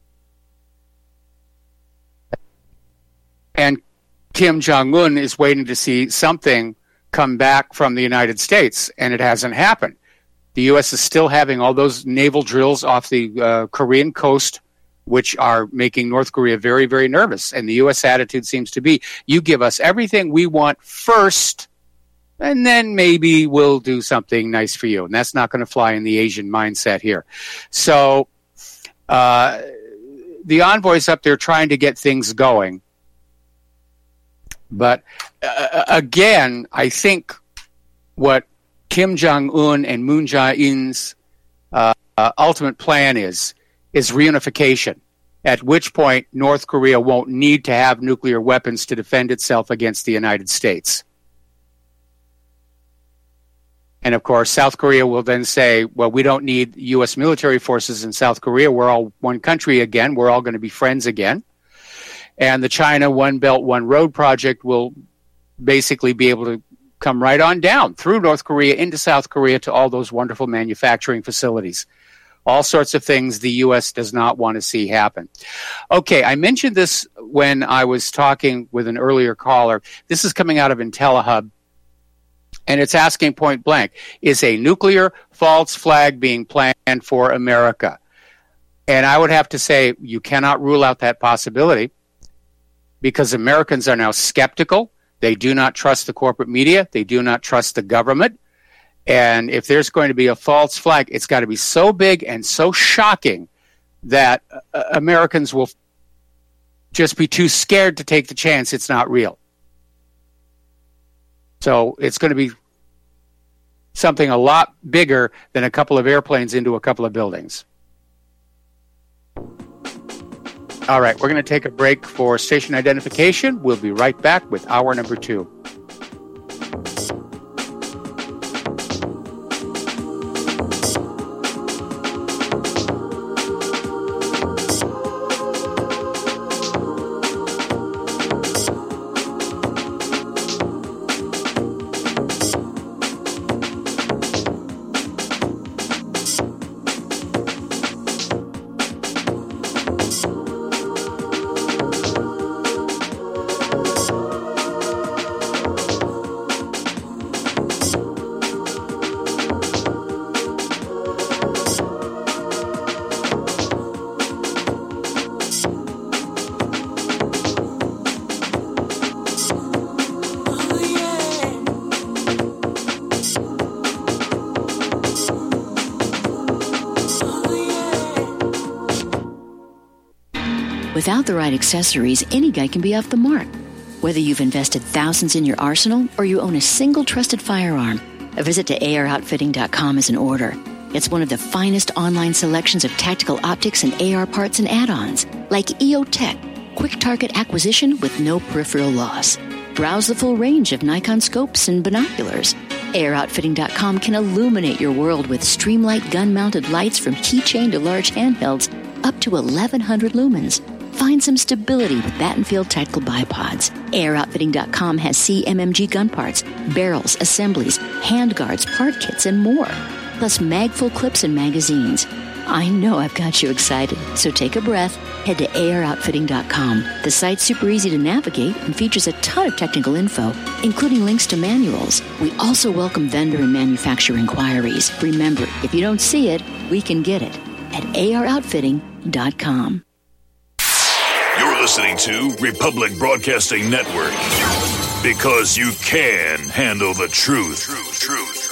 and Kim Jong-un is waiting to see something come back from the United States, and it hasn't happened. The U S is still having all those naval drills off the uh, Korean coast, which are making North Korea very, very nervous. And the U S attitude seems to be, you give us everything we want first, and then maybe we'll do something nice for you. And that's not going to fly in the Asian mindset here. So uh, the envoy's up there trying to get things going. But uh, again, I think what Kim Jong-un and Moon Jae-in's uh, uh, ultimate plan is, is reunification, at which point North Korea won't need to have nuclear weapons to defend itself against the United States. And of course, South Korea will then say, well, we don't need U S military forces in South Korea. We're all one country again. We're all going to be friends again. And the China One Belt, One Road project will basically be able to come right on down through North Korea into South Korea to all those wonderful manufacturing facilities. All sorts of things the U S does not want to see happen. Okay, I mentioned this when I was talking with an earlier caller. This is coming out of IntelliHub, and it's asking point blank, is a nuclear false flag being planned for America? And I would have to say you cannot rule out that possibility, because Americans are now skeptical. They do not trust the corporate media. They do not trust the government. And if there's going to be a false flag, it's got to be so big and so shocking that uh, Americans will just be too scared to take the chance it's not real. So it's going to be something a lot bigger than a couple of airplanes into a couple of buildings. All right, we're going to take a break for station identification. We'll be right back with hour number two. Without the right accessories, any guy can be off the mark. Whether you've invested thousands in your arsenal or you own a single trusted firearm, a visit to A R outfitting dot com is in order. It's one of the finest online selections of tactical optics and A R parts and add-ons, like E O Tech, quick target acquisition with no peripheral loss. Browse the full range of Nikon scopes and binoculars. A R outfitting dot com can illuminate your world with Streamlight gun-mounted lights from keychain to large handhelds up to eleven hundred lumens. Find some stability with Battenfield Tactical Bipods. A R outfitting dot com has C M M G gun parts, barrels, assemblies, handguards, part kits, and more. Plus mag-full clips and magazines. I know I've got you excited, so take a breath. Head to A R outfitting dot com. The site's super easy to navigate and features a ton of technical info, including links to manuals. We also welcome vendor and manufacturer inquiries. Remember, if you don't see it, we can get it at A R outfitting dot com. You're listening to Republic Broadcasting Network, because you can handle the truth. Truth, truth.